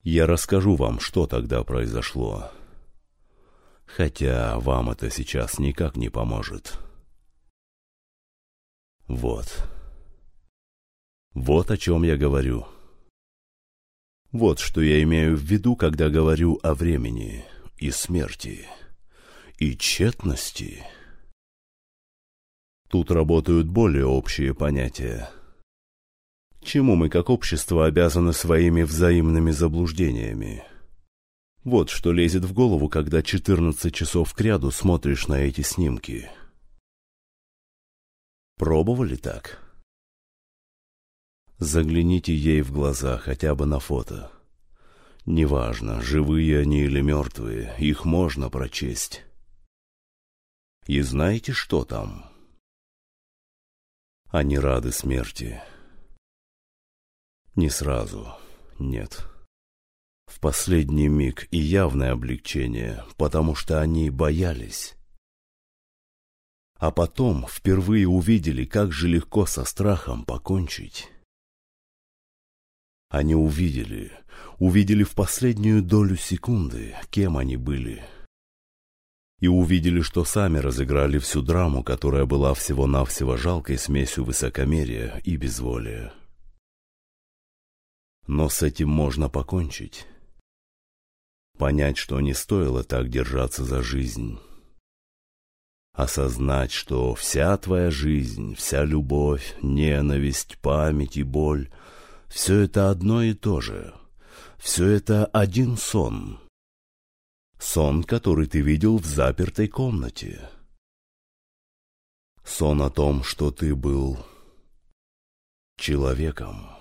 Я расскажу вам, что тогда произошло. Хотя вам это сейчас никак не поможет. Вот. Вот о чем я говорю. Вот что я имею в виду, когда говорю о времени и смерти, и тщетности. Тут работают более общие понятия. Чему мы как общество обязаны своими взаимными заблуждениями? Вот что лезет в голову, когда 14 часов кряду смотришь на эти снимки. Пробовали так? Загляните ей в глаза хотя бы на фото. Неважно, живые они или мертвые, их можно прочесть. И знаете, что там? Они рады смерти. Не сразу, нет. В последний миг и явное облегчение, потому что они боялись. А потом впервые увидели, как же легко со страхом покончить. Они увидели в последнюю долю секунды, кем они были. И увидели, что сами разыграли всю драму, которая была всего-навсего жалкой смесью высокомерия и безволия. Но с этим можно покончить. Понять, что не стоило так держаться за жизнь. Осознать, что вся твоя жизнь, вся любовь, ненависть, память и боль — все это одно и то же. Все это один сон. Сон, который ты видел в запертой комнате. Сон о том, что ты был человеком.